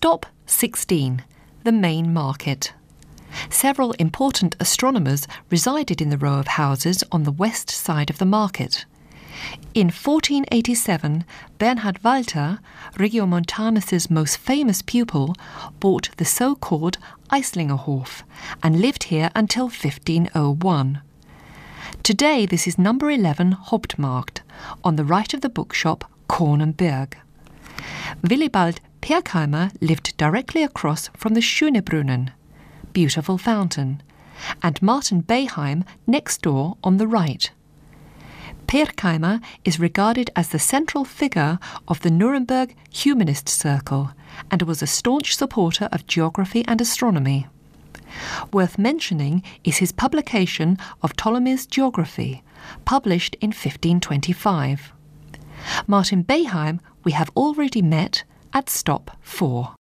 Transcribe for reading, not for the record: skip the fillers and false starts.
Stop 16. The main market. Several important astronomers resided in the row of houses on the west side of the market. In 1487, Bernhard Walter, Regiomontanus's most famous pupil, bought the so-called Eislingerhof and lived here until 1501. Today this is number 11 Hauptmarkt, on the right of the bookshop Korn und Berg. Willibald Pirkheimer lived directly across from the Schönebrunnen, beautiful fountain, and Martin Beheim next door on the right. Pirkheimer is regarded as the central figure of the Nuremberg humanist circle and was a staunch supporter of geography and astronomy. Worth mentioning is his publication of Ptolemy's Geography, published in 1525. Martin Beheim we have already met at stop 4.